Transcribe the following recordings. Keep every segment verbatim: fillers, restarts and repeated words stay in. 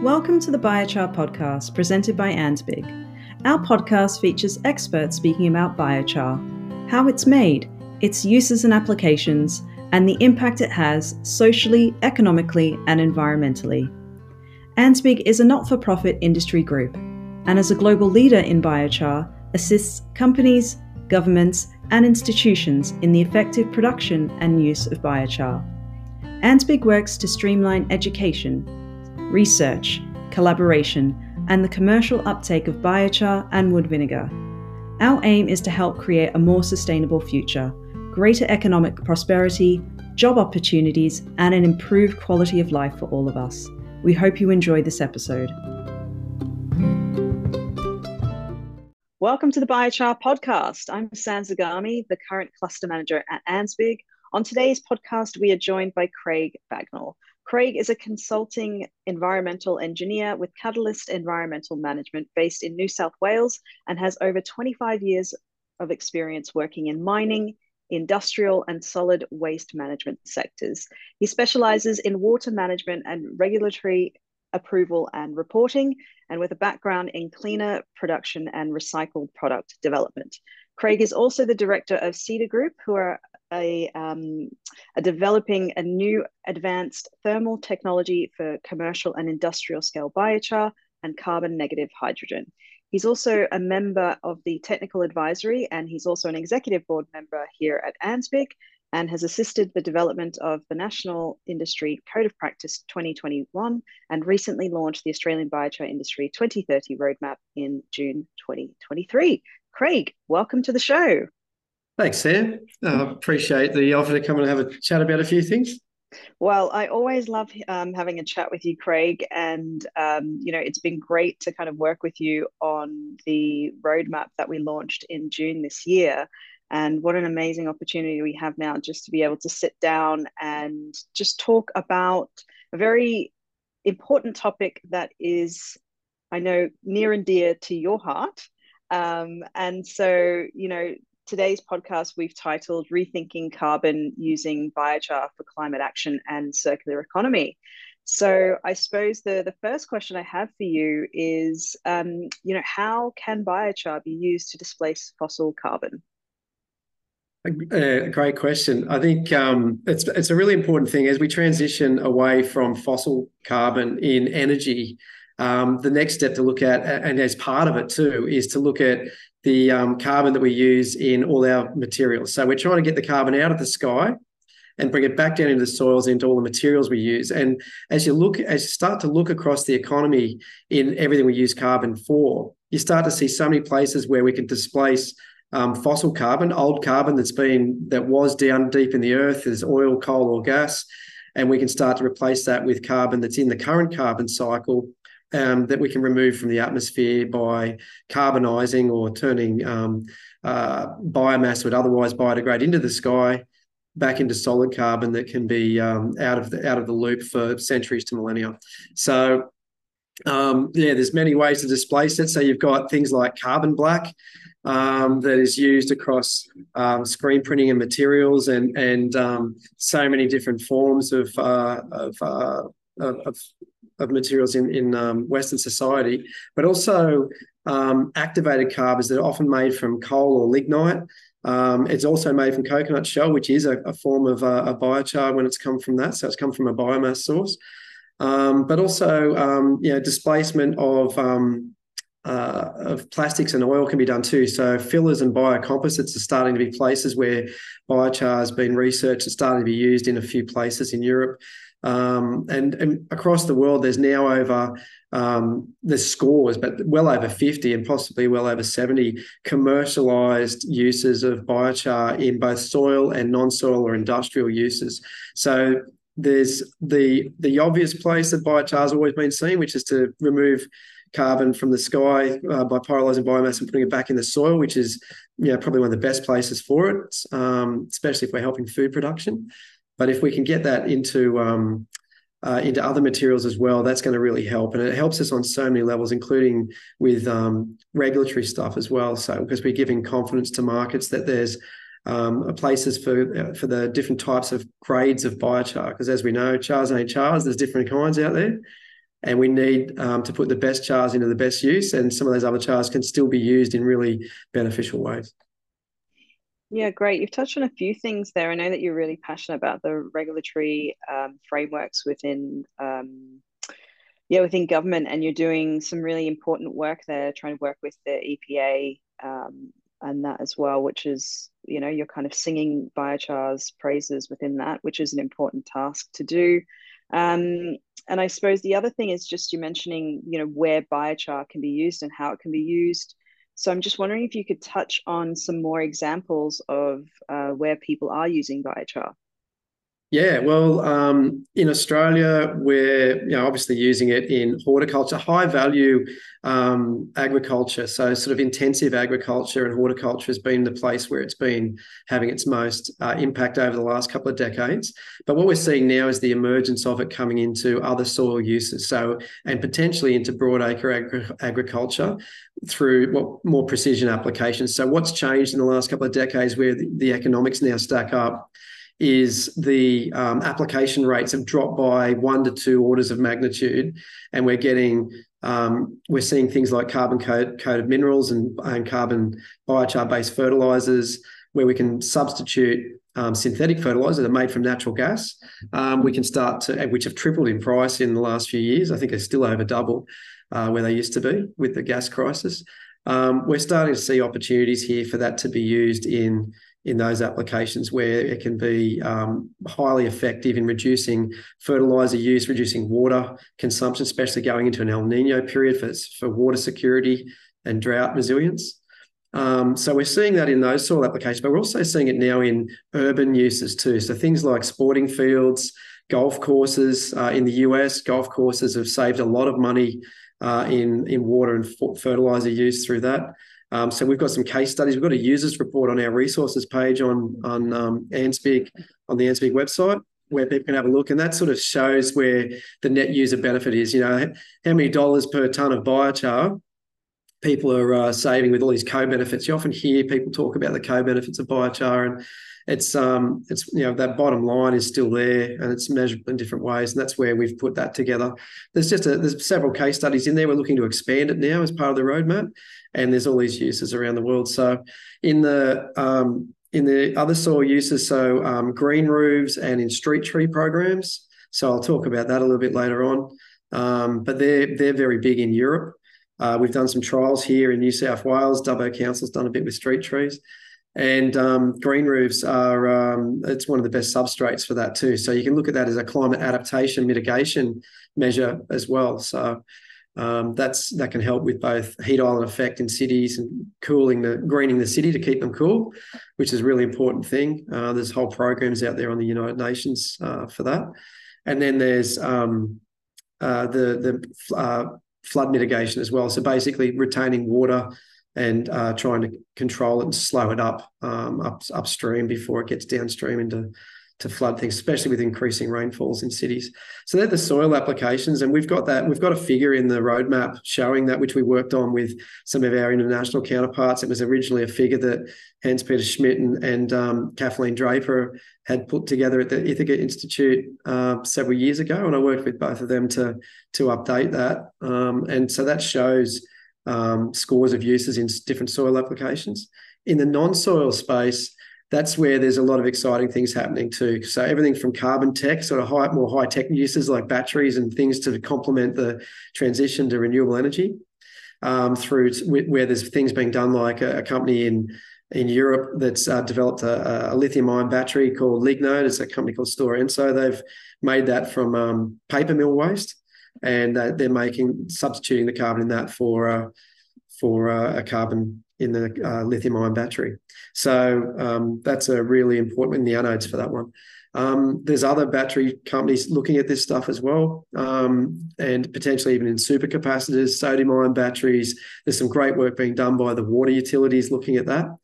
Welcome to the Biochar podcast presented by Ansbig. Our podcast features experts speaking about biochar, how it's made, its uses and applications, and the impact it has socially, economically, and environmentally. Ansbig is a not-for-profit industry group, and as a global leader in biochar, assists companies, governments, and institutions in the effective production and use of biochar. Ansbig works to streamline education, research, collaboration, and the commercial uptake of biochar and wood vinegar. Our aim is to help create a more sustainable future, greater economic prosperity, job opportunities, and an improved quality of life for all of us. We hope you enjoy this episode. Welcome to the Biochar podcast. I'm San Zagami, the current cluster manager at Ansbig. On today's podcast, we are joined by Craig Bagnall. Craig is a consulting environmental engineer with Catalyst Environmental Management based in New South Wales and has over twenty-five years of experience working in mining, industrial and solid waste management sectors. He specializes in water management and regulatory approval and reporting, and with a background in cleaner production and recycled product development. Craig is also the director of Cedar Group, who are A, um, are developing a new advanced thermal technology for commercial and industrial scale biochar and carbon negative hydrogen. He's also a member of the technical advisory, and he's also an executive board member here at Ansbig, and has assisted the development of the National Industry Code of Practice twenty twenty-one and recently launched the Australian Biochar Industry twenty thirty Roadmap in June twenty twenty-three. Craig, welcome to the show. Thanks, Sam. I uh, appreciate the offer to come and have a chat about a few things. Well, I always love um, having a chat with you, Craig, and um, you know, it's been great to kind of work with you on the roadmap that we launched in June this year. And what an amazing opportunity we have now just to be able to sit down and just talk about a very important topic that is, I know, near and dear to your heart. Um, and so, you know, today's podcast we've titled Rethinking Carbon Using Biochar for Climate Action and Circular Economy. So I suppose the, the first question I have for you is, um, you know, how can biochar be used to displace fossil carbon? A great question. I think um, it's it's a really important thing as we transition away from fossil carbon in energy. Um, the next step to look at, and as part of it too, is to look at the um, carbon that we use in all our materials. So we're trying to get the carbon out of the sky and bring it back down into the soils, into all the materials we use. And as you look, as you start to look across the economy in everything we use carbon for, you start to see so many places where we can displace Um, fossil carbon, old carbon that's been that was down deep in the earth, as oil, coal, or gas, and we can start to replace that with carbon that's in the current carbon cycle um, that we can remove from the atmosphere by carbonising or turning um, uh, biomass that would otherwise biodegrade into the sky back into solid carbon that can be um, out of the out of the loop for centuries to millennia. So um, yeah, there's many ways to displace it. So you've got things like carbon black. Um, that is used across um, screen printing and materials, and and um, so many different forms of uh, of, uh, of of materials in in um, Western society, but also um, activated carbons that are often made from coal or lignite. Um, it's also made from coconut shell, which is a, a form of uh, a biochar when it's come from that. So it's come from a biomass source, um, but also um, you know displacement of um, Uh, of plastics and oil can be done too. So fillers and biocomposites are starting to be places where biochar has been researched and starting to be used in a few places in Europe. Um, and, and across the world, there's now over, um, there's scores, but well over fifty and possibly well over seventy commercialised uses of biochar in both soil and non-soil or industrial uses. So there's the, the obvious place that biochar has always been seen, which is to remove carbon from the sky uh, by pyrolysing biomass and putting it back in the soil, which is you know, probably one of the best places for it, um, especially if we're helping food production. But if we can get that into um, uh, into other materials as well, that's going to really help. And it helps us on so many levels, including with um, regulatory stuff as well. So because we're giving confidence to markets that there's um, places for uh, for the different types of grades of biochar, because as we know, chars ain't chars, there's different kinds out there. and we need um, to put the best chars into the best use, and some of those other chars can still be used in really beneficial ways. Yeah, great. You've touched on a few things there. I know that you're really passionate about the regulatory um, frameworks within um, yeah, within government, and you're doing some really important work there, trying to work with the E P A um, and that as well, which is, you know, you're kind of singing biochar's praises within that, which is an important task to do. Um, and I suppose the other thing is just you mentioning, you know, where biochar can be used and how it can be used. So I'm just wondering if you could touch on some more examples of uh, where people are using biochar. Yeah, well, um, in Australia, we're you know obviously using it in horticulture, high value um, agriculture. So sort of intensive agriculture and horticulture has been the place where it's been having its most uh, impact over the last couple of decades. But what we're seeing now is the emergence of it coming into other soil uses. So and potentially into broadacre agri- agriculture through what more precision applications. So what's changed in the last couple of decades, where the, the economics now stack up, is the um, application rates have dropped by one to two orders of magnitude, and we're getting um, we're seeing things like carbon coated minerals and, and carbon biochar based fertilizers, where we can substitute um, synthetic fertilizers that are made from natural gas. Um, we can start to, which have tripled in price in the last few years. I think they're still over double uh, where they used to be with the gas crisis. Um, we're starting to see opportunities here for that to be used in in those applications where it can be um, highly effective in reducing fertilizer use, reducing water consumption, especially going into an El Nino period for, for water security and drought resilience. Um, so we're seeing that in those soil applications, but we're also seeing it now in urban uses too. So things like sporting fields, golf courses uh, in the U S, golf courses have saved a lot of money uh, in, in water and fertilizer use through that. Um, so we've got some case studies. We've got a users report on our resources page on, on um, ANZBIG, on the ANZBIG website, where people can have a look. And that sort of shows where the net user benefit is. You know, how many dollars per tonne of biochar people are uh, saving with all these co-benefits. You often hear people talk about the co-benefits of biochar, and it's um it's you know that bottom line is still there, and it's measured in different ways, and that's where we've put that together. There's just a, there's several case studies in there. We're looking to expand it now as part of the roadmap, and there's all these uses around the world. So in the um in the other soil uses, so um, green roofs and in street tree programs. So I'll talk about that a little bit later on. Um, but they're they're very big in Europe. Uh, we've done some trials here in New South Wales. Dubbo Council's done a bit with street trees. And um, green roofs are, um, it's one of the best substrates for that too. So you can look at that as a climate adaptation mitigation measure as well. So um, that's that can help with both heat island effect in cities and cooling the, greening the city to keep them cool, which is a really important thing. Uh, there's whole programs out there on the United Nations uh, for that. And then there's um, uh, the, the uh, flood mitigation as well. So basically retaining water and uh, trying to control it and slow it up um, up upstream before it gets downstream into to flood things, especially with increasing rainfalls in cities. So they're the soil applications, and we've got that. We've got a figure in the roadmap showing that, which we worked on with some of our international counterparts. It was originally a figure that Hans-Peter Schmidt and, and um, Kathleen Draper had put together at the Ithaca Institute uh, several years ago, and I worked with both of them to to update that. Um, and so that shows Um, scores of uses in different soil applications. In the non-soil space, that's where there's a lot of exciting things happening too. So everything from carbon tech, sort of high, more high-tech uses like batteries and things to complement the transition to renewable energy, um, through to, where there's things being done like a, a company in in Europe that's uh, developed a, a lithium-ion battery called Lignode. It's a company called Stora Enso. They've made that from um, paper mill waste, and uh, they're making substituting the carbon in that for uh, for uh, a carbon in the uh, lithium-ion battery. So um, that's a really important in the anodes for that one. Um, there's other battery companies looking at this stuff as well, um, and potentially even in supercapacitors, sodium-ion batteries. There's some great work being done by the water utilities looking at that.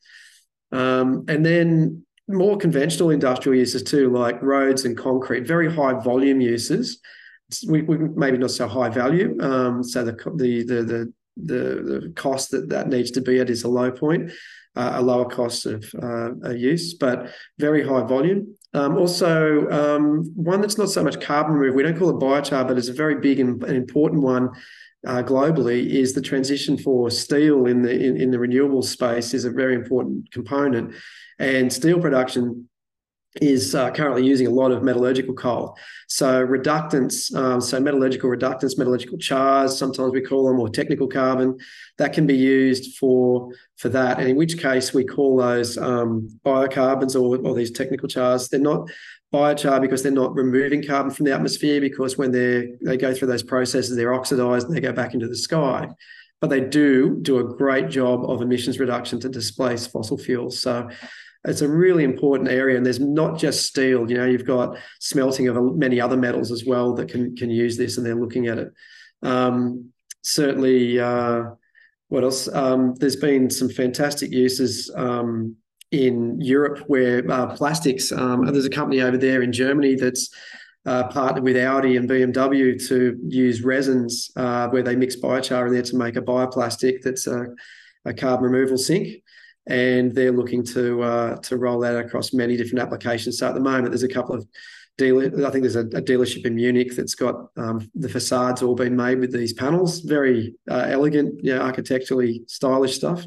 Um, and then more conventional industrial uses too, like roads and concrete, very high volume uses. We, we maybe not so high value, um, so the, the the the the the cost that that needs to be at is a low point. uh, a lower cost of uh, use, but very high volume. Um, also, um, one that's not so much carbon removal, we don't call it biochar, but it's a very big and, and important one uh, globally, is the transition for steel in the in, in the renewable space is a very important component. And steel production is uh, currently using a lot of metallurgical coal. So reductants, um, so metallurgical reductants, metallurgical chars, sometimes we call them, or technical carbon, that can be used for, for that. And in which case we call those um, biocarbons or, or these technical chars. They're not biochar because they're not removing carbon from the atmosphere, because when they they go through those processes, they're oxidized and they go back into the sky. But they do do a great job of emissions reduction to displace fossil fuels. So it's a really important area, and there's not just steel. You know, you've got smelting of many other metals as well that can can use this, and they're looking at it. Um, certainly, uh, what else? Um, there's been some fantastic uses um, in Europe where uh, plastics. Um, there's a company over there in Germany that's uh, partnered with Audi and B M W to use resins uh, where they mix biochar in there to make a bioplastic that's a, a carbon removal sink. And they're looking to uh, to roll that across many different applications. So at the moment, there's a couple of dealer. I think there's a, a dealership in Munich that's got um, the facades all been made with these panels. Very uh, elegant, you know, architecturally stylish stuff.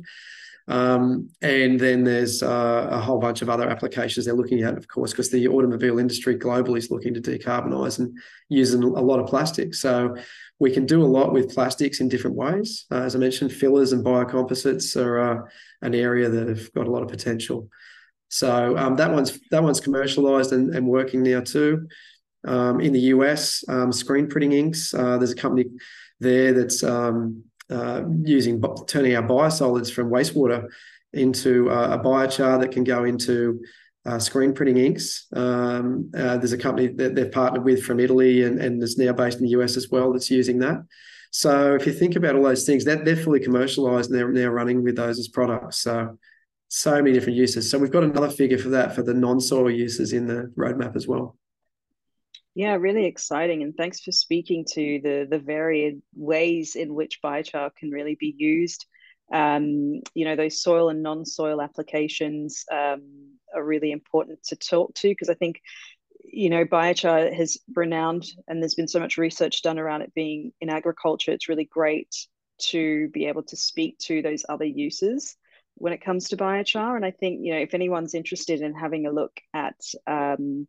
Um, and then there's uh, a whole bunch of other applications they're looking at, of course, because the automobile industry globally is looking to decarbonise and using a lot of plastic. So we can do a lot with plastics in different ways. Uh, as I mentioned, fillers and biocomposites are uh, an area that have got a lot of potential. So um, that one's that one's commercialised and, and working now too. Um, in the U S, um, screen printing inks. Uh, there's a company there that's um, uh, using turning our biosolids from wastewater into uh, a biochar that can go into uh, screen printing inks. Um, uh, there's a company that they've partnered with from Italy and, and is now based in the U S as well that's using that. So if you think about all those things, that they're fully commercialised and they're now running with those as products. So so many different uses. So we've got another figure for that for the non-soil uses in the roadmap as well. Yeah, really exciting. And thanks for speaking to the, the varied ways in which biochar can really be used. Um, you know, those soil and non-soil applications um, are really important to talk to, because I think, you know, biochar has renowned, and there's been so much research done around it being in agriculture. It's really great to be able to speak to those other uses when it comes to biochar. And I think, you know, if anyone's interested in having a look at um,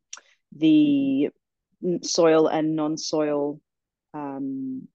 the soil and non-soil um,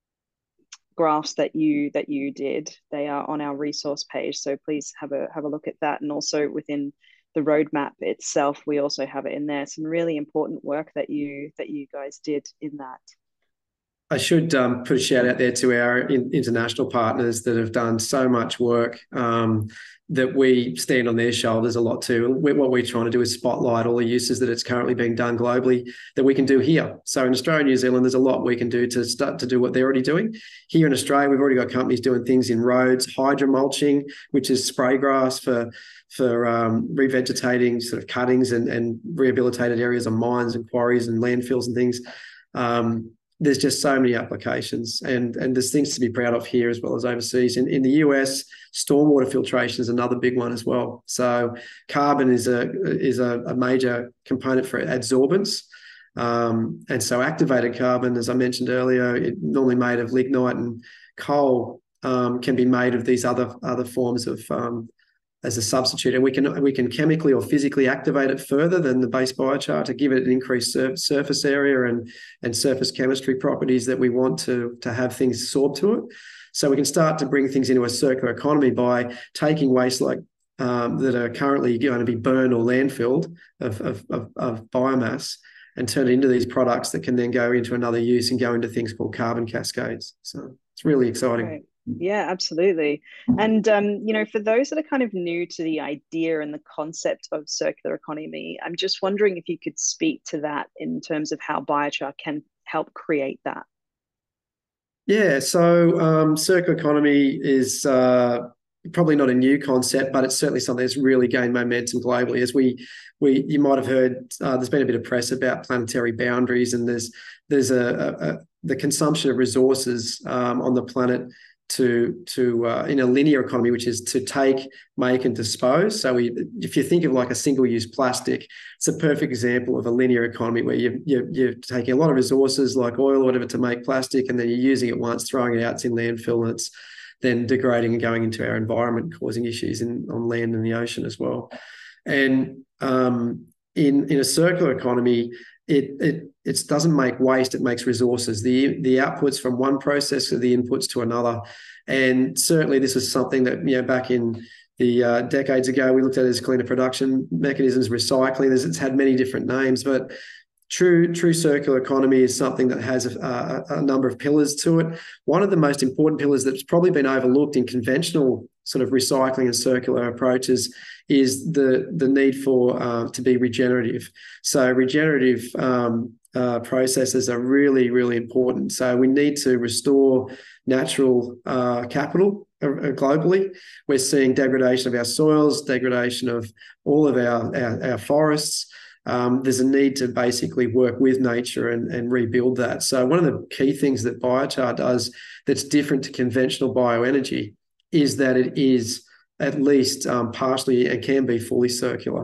graphs that you that you did, they are on our resource page. So please have a have a look at that. And also within the roadmap itself, we also have it in there. Some really important work that you that you guys did in that. I should um, put a shout out there to our in, international partners that have done so much work um, that we stand on their shoulders a lot too. We, what we're trying to do is spotlight all the uses that it's currently being done globally that we can do here. So in Australia and New Zealand, there's a lot we can do to start to do what they're already doing. Here in Australia, we've already got companies doing things in roads, hydromulching, which is spray grass for for um, revegetating sort of cuttings and, and rehabilitated areas of mines and quarries and landfills and things. Um, There's just so many applications, and, and there's things to be proud of here as well as overseas. In, in the U S, stormwater filtration is another big one as well. So carbon is a is a, a major component for adsorbents. Um, and so activated carbon, as I mentioned earlier, it normally made of lignite and coal, um, can be made of these other other forms of um, as a substitute, and we can we can chemically or physically activate it further than the base biochar to give it an increased sur surface area and and surface chemistry properties that we want to to have things absorb to it. So we can start to bring things into a circular economy by taking waste like um, that are currently going to be burned or landfilled of, of, of, of biomass, and turn it into these products that can then go into another use and go into things called carbon cascades. So it's really exciting. Right. Yeah, absolutely. And, um, you know, for those that are kind of new to the idea and the concept of circular economy, I'm just wondering if you could speak to that in terms of how biochar can help create that. Yeah, so um, circular economy is uh, probably not a new concept, but it's certainly something that's really gained momentum globally. As we, we you might have heard, uh, there's been a bit of press about planetary boundaries, and there's there's a, a, a the consumption of resources um, on the planet to to uh, in a linear economy, which is to take, make, and dispose. So we, if you think of like a single-use plastic, it's a perfect example of a linear economy where you, you, you're taking a lot of resources like oil or whatever to make plastic, and then you're using it once, throwing it out, it's in landfill, and it's then degrading and going into our environment, causing issues in on land and the ocean as well. And um, in in a circular economy, it it it doesn't make waste; it makes resources. The the outputs from one process are the inputs to another. And certainly, this is something that, you know, back in the uh, decades ago, we looked at it as cleaner production mechanisms, recycling. There's, it's had many different names, but True, true circular economy is something that has a, a, a number of pillars to it. One of the most important pillars that's probably been overlooked in conventional sort of recycling and circular approaches is the, the need for uh, to be regenerative. So regenerative um, uh, processes are really, really important. So we need to restore natural uh, capital globally. We're seeing degradation of our soils, degradation of all of our, our, our forests. Um, there's a need to basically work with nature and, and rebuild that. So one of the key things that biochar does that's different to conventional bioenergy is that it is at least um, partially and can be fully circular.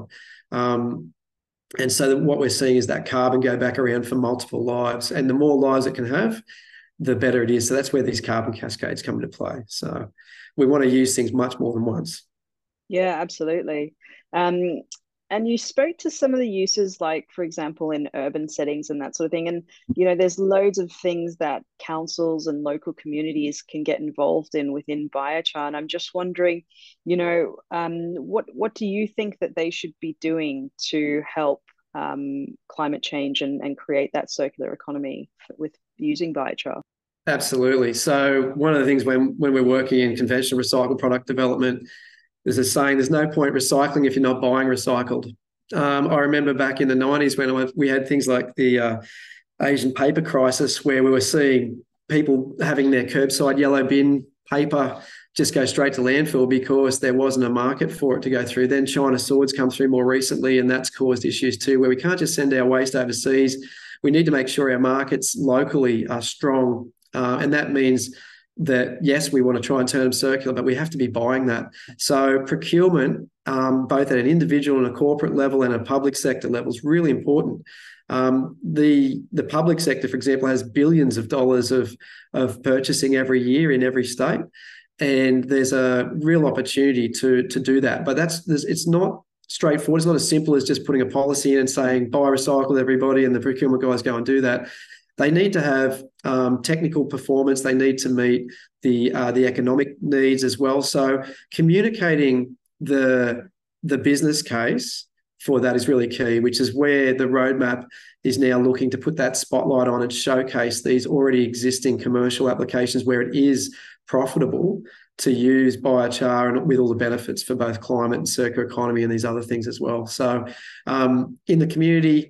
Um, and so what we're seeing is that carbon go back around for multiple lives. And the more lives it can have, the better it is. So that's where these carbon cascades come into play. So we want to use things much more than once. Yeah, absolutely. Um, And you spoke to some of the uses, like, for example, in urban settings and that sort of thing. And, you know, there's loads of things that councils and local communities can get involved in within biochar. And I'm just wondering, you know, um, what, what do you think that they should be doing to help um, climate change and, and create that circular economy with using biochar? Absolutely. So one of the things when, when we're working in conventional recycled product development, there's a saying, there's no point recycling if you're not buying recycled. Um, I remember back in the nineties when I, we had things like the uh, Asian paper crisis, where we were seeing people having their curbside yellow bin paper just go straight to landfill because there wasn't a market for it to go through. Then China swords come through more recently, and that's caused issues too, where we can't just send our waste overseas. We need to make sure our markets locally are strong. Uh, and that means that, yes, we want to try and turn them circular, but we have to be buying that. So procurement, um, both at an individual and a corporate level and a public sector level, is really important. Um, the the public sector, for example, has billions of dollars of, of purchasing every year in every state. And there's a real opportunity to, to do that. But that's it's not straightforward. It's not as simple as just putting a policy in and saying, buy recycle, everybody, and the procurement guys go and do that. They need to have um, technical performance. They need to meet the uh, the economic needs as well. So communicating the the business case for that is really key, which is where the roadmap is now looking to put that spotlight on and showcase these already existing commercial applications where it is profitable to use biochar and with all the benefits for both climate and circular economy and these other things as well. So um, in the community,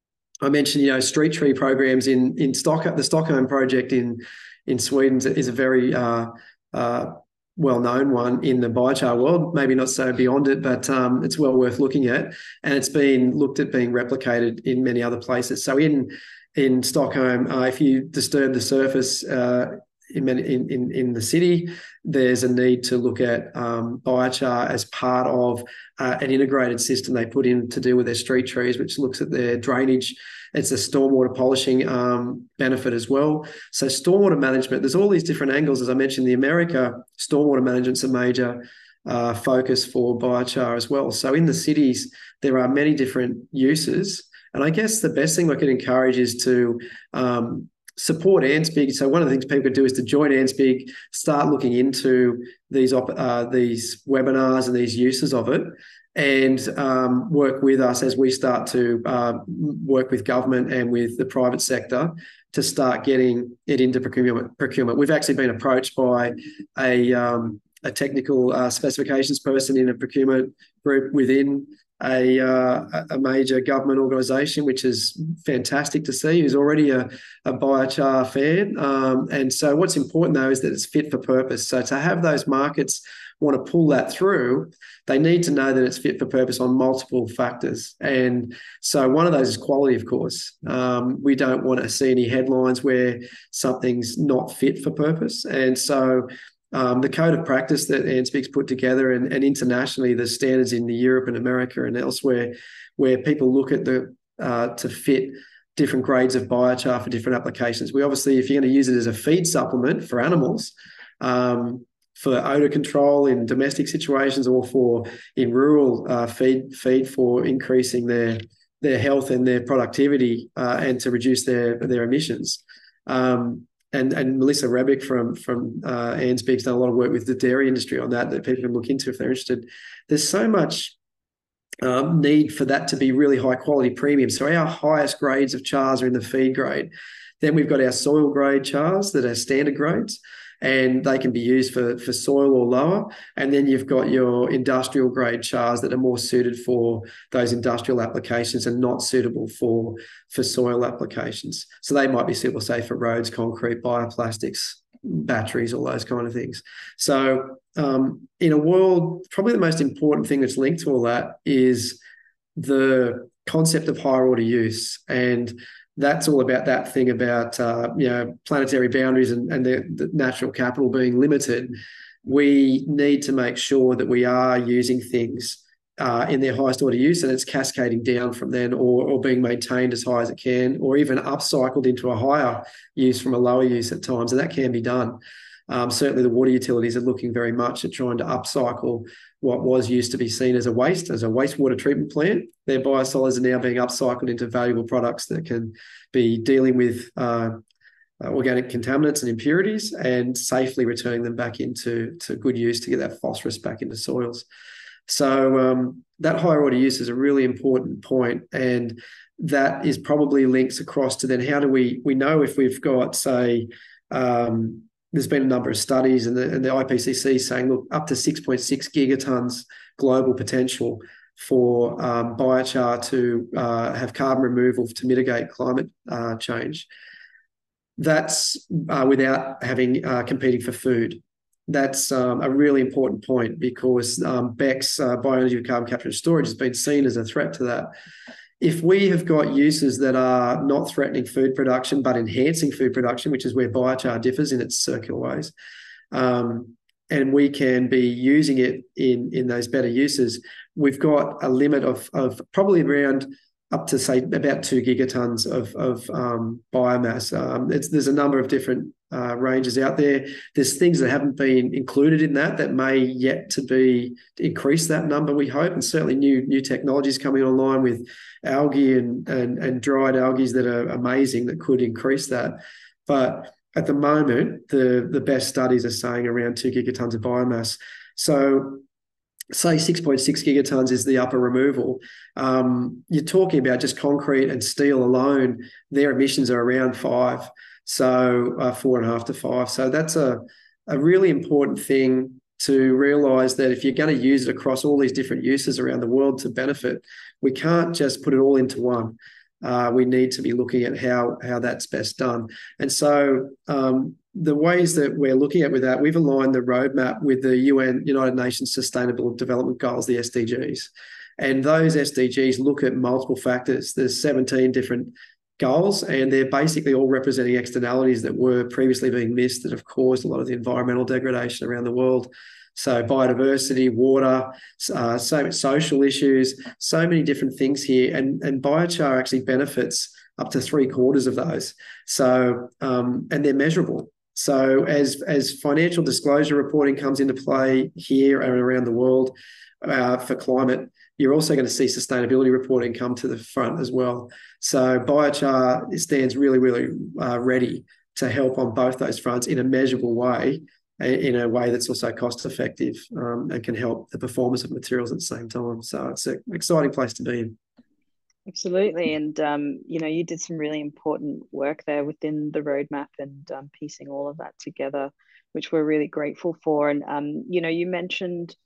I mentioned, you know, street tree programs in in Stockholm. The Stockholm project in in Sweden is a very uh, uh, well-known one in the biochar world. Maybe not so beyond it, but um, it's well worth looking at, and it's been looked at being replicated in many other places. So in in Stockholm, uh, if you disturb the surface uh, in, in in in the city, there's a need to look at um, biochar as part of uh, an integrated system they put in to deal with their street trees, which looks at their drainage. It's a stormwater polishing um, benefit as well. So stormwater management, there's all these different angles. As I mentioned, the America stormwater management's a major uh, focus for biochar as well. So in the cities, there are many different uses. And I guess the best thing I could encourage is to um, support ANZBIG. So one of the things people could do is to join ANZBIG, start looking into these op- uh, these webinars and these uses of it, and um, work with us as we start to uh, work with government and with the private sector to start getting it into procurement. procurement. We've actually been approached by a, um, a technical uh, specifications person in a procurement group within a, uh, a major government organisation, which is fantastic to see, who's already a, a biochar fan. Um, and so what's important, though, is that it's fit for purpose. So to have those markets want to pull that through, they need to know that it's fit for purpose on multiple factors. And so one of those is quality, of course. Um, we don't want to see any headlines where something's not fit for purpose. And so um, the code of practice that ANZBIG's put together, and, and internationally the standards in the Europe and America and elsewhere, where people look at the uh, to fit different grades of biochar for different applications. We obviously, if you're going to use it as a feed supplement for animals, um, for odor control in domestic situations, or for in rural uh, feed feed for increasing their their health and their productivity, uh, and to reduce their their emissions. Um, and and Melissa Rebick from from uh, ANZBIG's done a lot of work with the dairy industry on that that people can look into if they're interested. There's so much um, need for that to be really high quality premium. So our highest grades of chars are in the feed grade. Then we've got our soil grade chars that are standard grades, and they can be used for, for soil or lower. And then you've got your industrial grade chars that are more suited for those industrial applications and not suitable for, for soil applications. So they might be suitable, say, for roads, concrete, bioplastics, batteries, all those kind of things. So um, in a world, probably the most important thing that's linked to all that is the concept of higher order use. And that's all about that thing about uh, you know, planetary boundaries and, and the, the natural capital being limited. We need to make sure that we are using things uh, in their highest order use, and it's cascading down from then, or, or being maintained as high as it can, or even upcycled into a higher use from a lower use at times, and that can be done. Um, certainly the water utilities are looking very much at trying to upcycle what was used to be seen as a waste, as a wastewater treatment plant. Their biosolids are now being upcycled into valuable products that can be dealing with uh, organic contaminants and impurities and safely returning them back into to good use to get that phosphorus back into soils. So um, that higher order use is a really important point, and that is probably links across to then how do we, we know if we've got, say, um, there's been a number of studies, and the, and the I P C C saying, look, up to six point six gigatons global potential for um, biochar to uh, have carbon removal to mitigate climate uh, change. That's uh, without having uh, competing for food. That's um, a really important point, because um, B E C's uh, bioenergy with carbon capture and storage has been seen as a threat to that. If we have got uses that are not threatening food production but enhancing food production, which is where biochar differs in its circular ways, um, and we can be using it in, in those better uses, we've got a limit of, of probably around up to, say, about two gigatons of, of um, biomass. Um, it's, there's a number of different uh, ranges out there. There's things that haven't been included in that that may yet to be to increase that number, we hope, and certainly new new technologies coming online with algae and, and, and dried algae that are amazing that could increase that. But at the moment, the, the best studies are saying around two gigatons of biomass. So say six point six gigatons is the upper removal. Um, you're talking about just concrete and steel alone, their emissions are around five, so uh, four and a half to five. So that's a, a really important thing to realise, that if you're going to use it across all these different uses around the world to benefit, we can't just put it all into one. Uh, we need to be looking at how, how that's best done. And so um, the ways that we're looking at with that, we've aligned the roadmap with the U N, United Nations Sustainable Development Goals, the S D Gs. And those S D Gs look at multiple factors. There's seventeen different goals, and they're basically all representing externalities that were previously being missed that have caused a lot of the environmental degradation around the world. So biodiversity, water, uh, so social issues, so many different things here. And, and biochar actually benefits up to three quarters of those. So, um, and they're measurable. So as, as financial disclosure reporting comes into play here and around the world uh, for climate, you're also going to see sustainability reporting come to the front as well. So biochar stands really, really uh, ready to help on both those fronts in a measurable way, in a way that's also cost effective, um, and can help the performance of materials at the same time. So it's an exciting place to be in. Absolutely. And, um, you know, you did some really important work there within the roadmap and um, piecing all of that together, which we're really grateful for. And, um, you know, you mentioned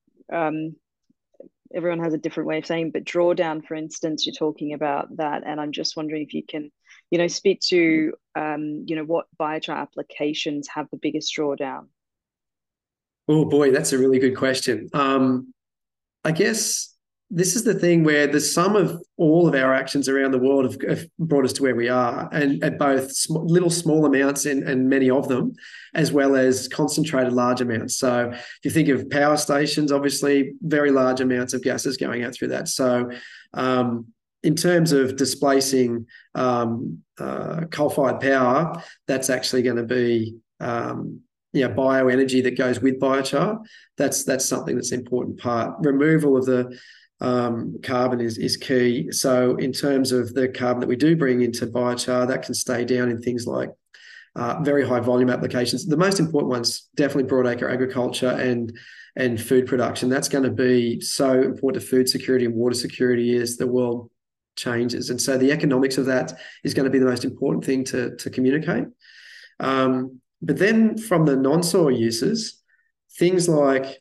um, everyone has a different way of saying, but drawdown, for instance, you're talking about that. And I'm just wondering if you can, you know, speak to, um, you know, what biochar applications have the biggest drawdown? Oh, boy, that's a really good question. Um, I guess this is the thing where the sum of all of our actions around the world have, have brought us to where we are, and at both sm- little small amounts and, and many of them, as well as concentrated large amounts. So if you think of power stations, obviously very large amounts of gases going out through that. So um, in terms of displacing um, uh, coal-fired power, that's actually going to be um, you know, bioenergy that goes with biochar. That's that's something that's an important part. Removal of the um, carbon is is key. So in terms of the carbon that we do bring into biochar, that can stay down in things like uh, very high volume applications. The most important ones definitely broadacre agriculture and and food production. That's going to be so important to food security and water security as the world changes. And so the economics of that is going to be the most important thing to, to communicate. Um, but then from the non-soil uses, things like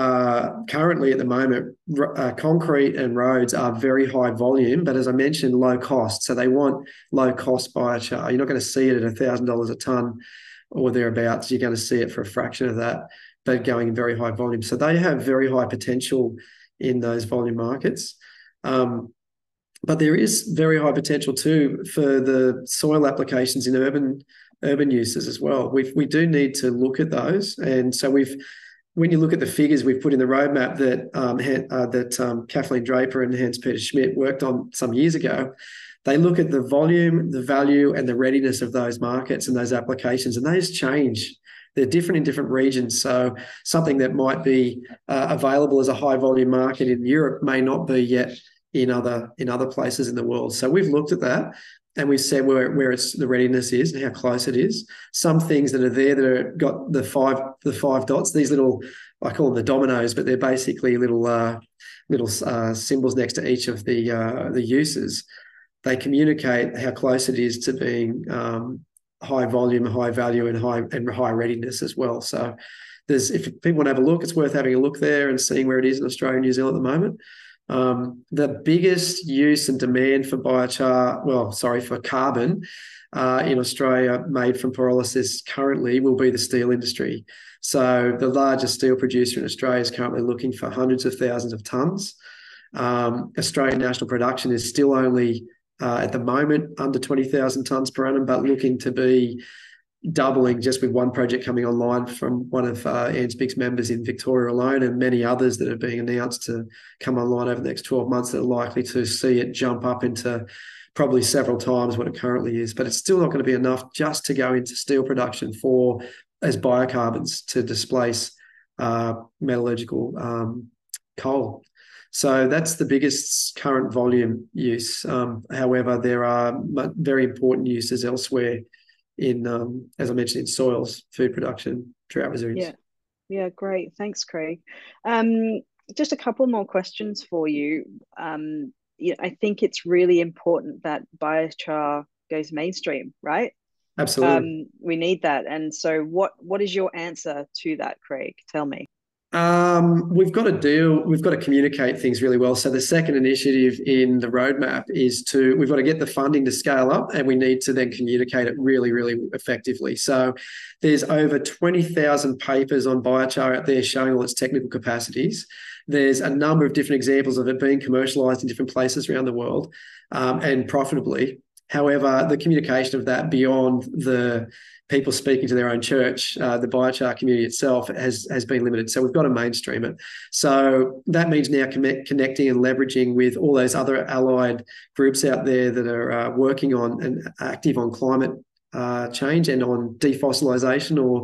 uh, currently at the moment, uh, concrete and roads are very high volume, but as I mentioned, low cost. So they want low cost biochar. You're not going to see it at one thousand dollars a tonne or thereabouts. You're going to see it for a fraction of that, but going in very high volume. So they have very high potential in those volume markets. Um, but there is very high potential too for the soil applications in urban urban uses as well. We we do need to look at those, and so we've. When you look at the figures we've put in the roadmap that um, uh, that um, Kathleen Draper and Hans-Peter Schmidt worked on some years ago, they look at the volume, the value, and the readiness of those markets and those applications, and those change. They're different in different regions. So something that might be uh, available as a high volume market in Europe may not be yet in other in other places in the world. So we've looked at that. And we've said where, where it's the readiness is and how close it is. Some things that are there that are got the five the five dots, these little, I call them the dominoes, but they're basically little uh, little uh, symbols next to each of the uh, the uses. They communicate how close it is to being um, high volume, high value, and high and high readiness as well. So there's, if people want to have a look, it's worth having a look there and seeing where it is in Australia and New Zealand at the moment. Um, the biggest use and demand for biochar, well, sorry, for carbon uh, in Australia made from pyrolysis currently will be the steel industry. So the largest steel producer in Australia is currently looking for hundreds of thousands of tonnes. Um, Australian national production is still only uh, at the moment under twenty thousand tonnes per annum, but looking to be doubling just with one project coming online from one of uh, ANZBIG's members in Victoria alone, and many others that are being announced to come online over the next twelve months that are likely to see it jump up into probably several times what it currently is. But it's still not going to be enough just to go into steel production for as biocarbons to displace uh, metallurgical um, coal. So that's the biggest current volume use. Um, however, there are very important uses elsewhere in, um, as I mentioned, in soils, food production, drought resilience. Yeah, yeah, great. Thanks, Craig. Um, just a couple more questions for you. Um, yeah, I think it's really important that biochar goes mainstream, right? Absolutely. Um, we need that. And so what, what is your answer to that, Craig? Tell me. Um, we've got to deal, we've got to communicate things really well. So the second initiative in the roadmap is to, we've got to get the funding to scale up, and we need to then communicate it really, really effectively. So there's over twenty thousand papers on biochar out there showing all its technical capacities. There's a number of different examples of it being commercialized in different places around the world um, and profitably. However, the communication of that beyond the people speaking to their own church, uh, the biochar community itself has, has been limited. So we've got to mainstream it. So that means now connect, connecting and leveraging with all those other allied groups out there that are uh, working on and active on climate uh, change and on defossilization or,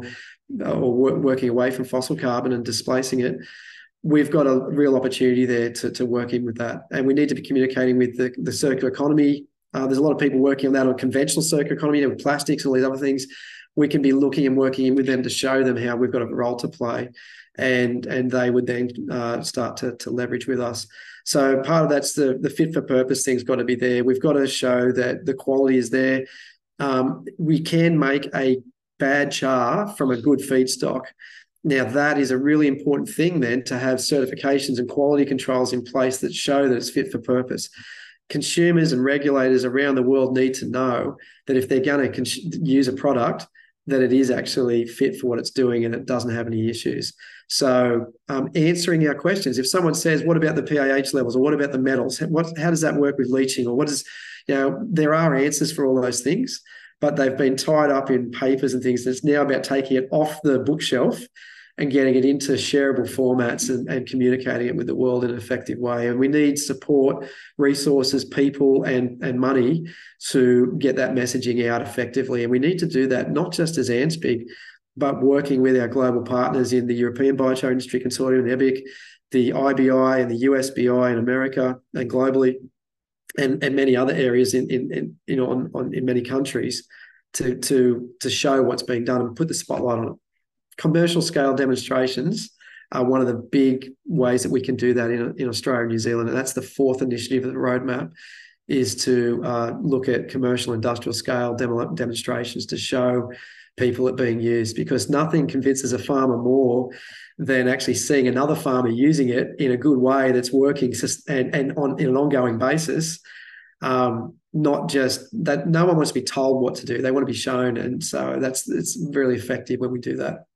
or working away from fossil carbon and displacing it. We've got a real opportunity there to, to work in with that. And we need to be communicating with the, the circular economy. Uh, there's a lot of people working on that on conventional circular economy, you know, with plastics and all these other things. We can be looking and working in with them to show them how we've got a role to play, and and they would then uh, start to, to leverage with us. So part of that's the, the fit for purpose thing's got to be there. We've got to show that the quality is there. Um, we can make a bad char from a good feedstock. Now, that is a really important thing then, to have certifications and quality controls in place that show that it's fit for purpose. Consumers and regulators around the world need to know that if they're going to use a product, that it is actually fit for what it's doing and it doesn't have any issues. So um, answering our questions. If someone says, what about the P A H levels, or what about the metals? What, how does that work with leaching? Or what is, you know, there are answers for all those things, but they've been tied up in papers and things. It's now about taking it off the bookshelf and getting it into shareable formats and, and communicating it with the world in an effective way. And we need support, resources, people, and, and money to get that messaging out effectively. And we need to do that not just as ANZBIG, but working with our global partners in the European Biochar Industry Consortium, the EBIC, the I B I and the U S B I in America and globally, and, and many other areas in, in, in you know on, on in many countries to, to, to show what's being done and put the spotlight on it. Commercial scale demonstrations are one of the big ways that we can do that in, in Australia and New Zealand. And that's the fourth initiative of the roadmap, is to uh, look at commercial industrial scale demo demonstrations to show people it being used, because nothing convinces a farmer more than actually seeing another farmer using it in a good way that's working and, and on in an ongoing basis. Um, not just that, no one wants to be told what to do. They want to be shown. And so that's, it's really effective when we do that.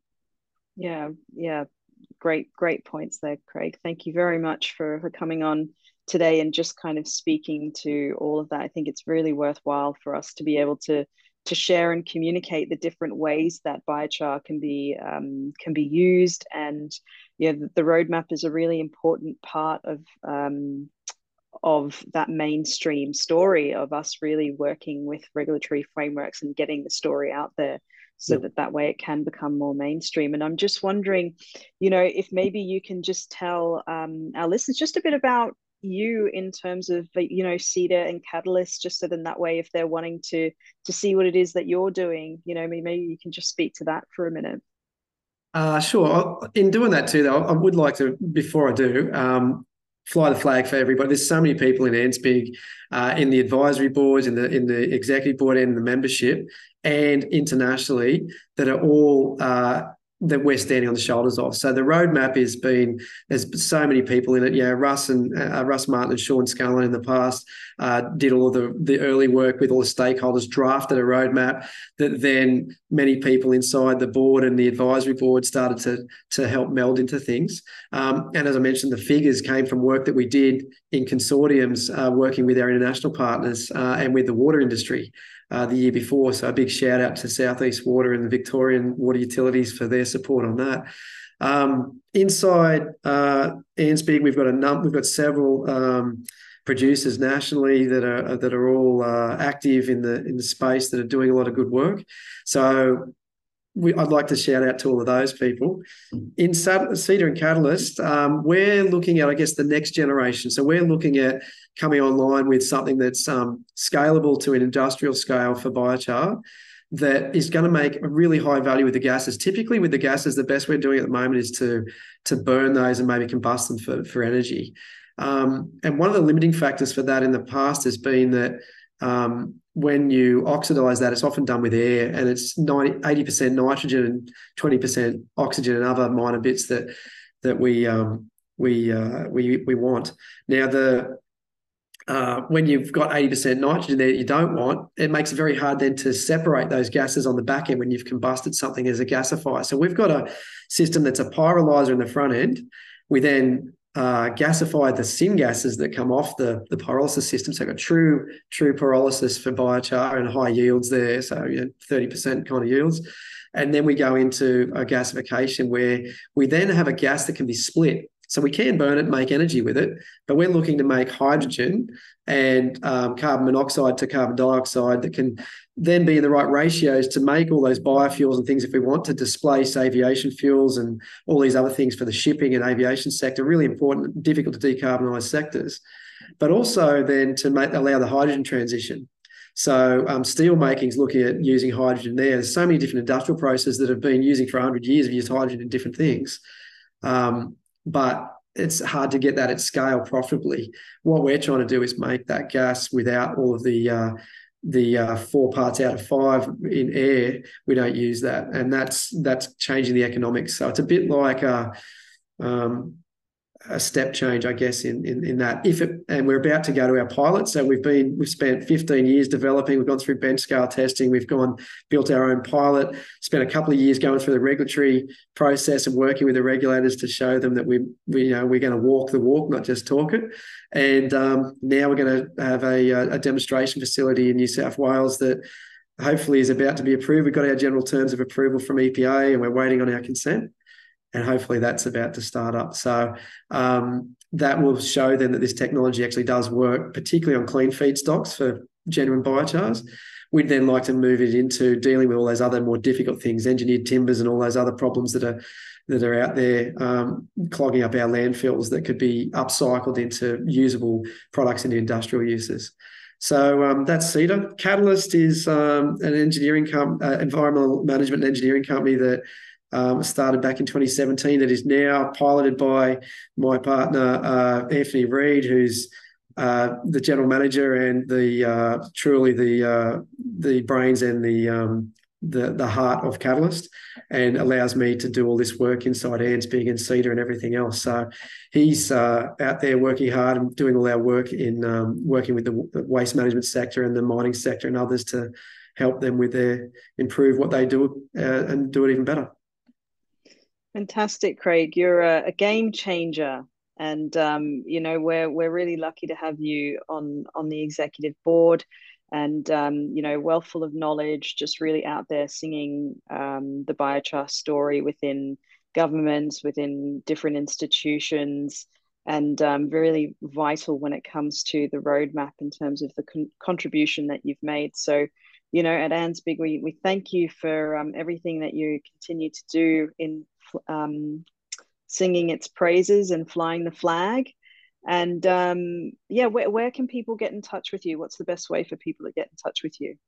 Yeah, yeah. Great, great points there, Craig. Thank you very much for, for coming on today and just kind of speaking to all of that. I think it's really worthwhile for us to be able to to share and communicate the different ways that biochar can be um, can be used. And yeah, the, the roadmap is a really important part of um, of that mainstream story of us really working with regulatory frameworks and getting the story out there, so yep. that that way it can become more mainstream. And I'm just wondering, you know, if maybe you can just tell um, our listeners just a bit about you in terms of, you know, Cedar and Catalyst, just so then that way if they're wanting to to see what it is that you're doing, you know, maybe, maybe you can just speak to that for a minute. Uh, sure. In doing that too, though, I would like to, before I do, um, fly the flag for everybody. There's so many people in ANZBIG, uh, in the advisory boards, in the in the executive board, and the membership, and internationally, that are all uh, that we're standing on the shoulders of. So the roadmap has been, there's so many people in it. Yeah, Russ and uh, Russ Martin and Sean Scullin in the past uh, did all of the, the early work with all the stakeholders, drafted a roadmap that then many people inside the board and the advisory board started to, to help meld into things. Um, and as I mentioned, the figures came from work that we did in consortiums, uh, working with our international partners uh, and with the water industry. Uh, the year before. So a big shout out to Southeast Water and the Victorian Water Utilities for their support on that. Um, inside uh, ANZBIG, we've got a num we've got several um, producers nationally that are that are all uh, active in the in the space, that are doing a lot of good work. So we, I'd like to shout out to all of those people. In Cedar and Catalyst, um, we're looking at, I guess, the next generation. So we're looking at coming online with something that's um, scalable to an industrial scale for biochar, that is going to make a really high value with the gases. Typically with the gases, the best we're doing at the moment is to, to burn those and maybe combust them for, for energy. Um, and one of the limiting factors for that in the past has been that um, when you oxidize that, it's often done with air, and it's ninety, eighty percent nitrogen and twenty percent oxygen and other minor bits that that we um, we uh, we we want. Now the Uh, when you've got eighty percent nitrogen there that you don't want, it makes it very hard then to separate those gases on the back end when you've combusted something as a gasifier. So we've got a system that's a pyrolyzer in the front end. We then uh, gasify the syngases that come off the, the pyrolysis system. So we've got true, true pyrolysis for biochar and high yields there, so you know, thirty percent kind of yields. And then we go into a gasification where we then have a gas that can be split. So we can burn it, make energy with it, but we're looking to make hydrogen and um, carbon monoxide to carbon dioxide that can then be in the right ratios to make all those biofuels and things if we want to displace aviation fuels and all these other things for the shipping and aviation sector, really important, difficult to decarbonise sectors, but also then to make, allow the hydrogen transition. So um, steel making is looking at using hydrogen there. There's so many different industrial processes that have been using for one hundred years, have used hydrogen in different things. Um, but it's hard to get that at scale profitably. What we're trying to do is make that gas without all of the uh, the uh, four parts out of five in air. We don't use that, and that's that's changing the economics. So it's a bit like a, um, a step change, I guess, in, in in that. If it, and we're about to go to our pilot. So we've been we've spent fifteen years developing. We've gone through bench scale testing. We've gone built our own pilot. Spent a couple of years going through the regulatory process and working with the regulators to show them that we we you know we're going to walk the walk, not just talk it. And um, now we're going to have a, a demonstration facility in New South Wales that hopefully is about to be approved. We've got our general terms of approval from E P A, and we're waiting on our consent. And hopefully that's about to start up. So um, that will show then that this technology actually does work, particularly on clean feedstocks for genuine biochars. We'd then like to move it into dealing with all those other more difficult things, engineered timbers and all those other problems that are that are out there um, clogging up our landfills that could be upcycled into usable products into industrial uses. So um, that's Cedar. Catalyst is um, an engineering com- uh, environmental management and engineering company that Um, started back in twenty seventeen, that is now piloted by my partner, uh, Anthony Reid, who's uh, the general manager and the uh, truly the uh, the brains and the, um, the the heart of Catalyst, and allows me to do all this work inside Ansbig and Cedar and everything else. So he's uh, out there working hard and doing all our work in um, working with the waste management sector and the mining sector and others to help them with their improve what they do uh, and do it even better. Fantastic, Craig. You're a, a game changer, and um, you know we're we're really lucky to have you on on the executive board, and um, you know well full of knowledge, just really out there singing um, the biochar story within governments, within different institutions, and um, really vital when it comes to the roadmap in terms of the con- contribution that you've made. So, you know, at Ansbig, we we thank you for um, everything that you continue to do in um, singing its praises and flying the flag. And um, yeah, where, where can people get in touch with you? What's the best way for people to get in touch with you?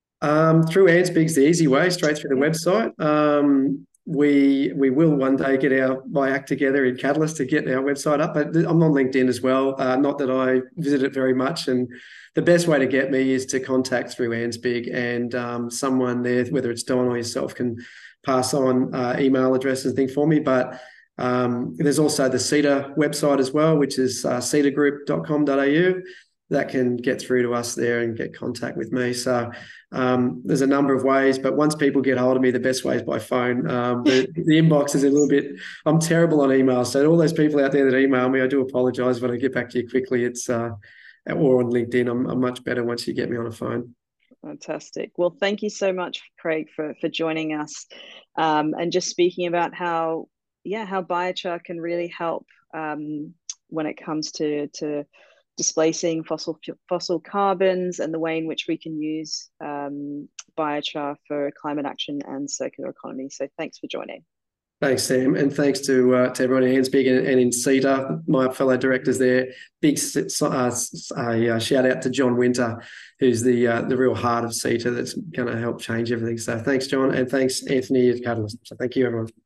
Um, through Ansbig's the easy way, straight through the Yeah. website. Um, we we will one day get our my act together in Catalyst to get our website up. But I'm on LinkedIn as well. Uh, not that I visit it very much, and the best way to get me is to contact through Ansbig, and um, someone there, whether it's Don or yourself, can pass on uh, email addresses and things for me. But um, there's also the Cedar website as well, which is uh, cedar group dot com dot a u. That can get through to us there and get contact with me. So um, there's a number of ways, but once people get hold of me, the best way is by phone. Um, the, the inbox is a little bit, I'm terrible on email. So all those people out there that email me, I do apologize when I get back to you quickly. It's uh, or on LinkedIn. I'm, I'm much better once you get me on a phone. Fantastic. Well, thank you so much, Craig, for, for joining us um, and just speaking about how, yeah, how biochar can really help um, when it comes to, to displacing fossil fossil carbons and the way in which we can use um, biochar for climate action and circular economy. So thanks for joining. Thanks, Sam, and thanks to uh, to everyone in Ansbig and, and in Cedar, my fellow directors there. Big uh, uh, shout out to John Winter, who's the uh, the real heart of Cedar that's going to help change everything. So thanks, John, and thanks, Anthony at Catalyst. So thank you, everyone.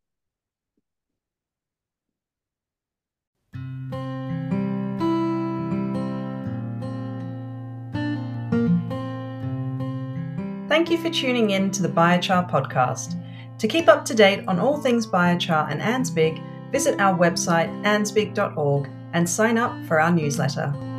Thank you for tuning in to the Biochar podcast. To keep up to date on all things biochar and Ansbig, visit our website ansbig dot org and sign up for our newsletter.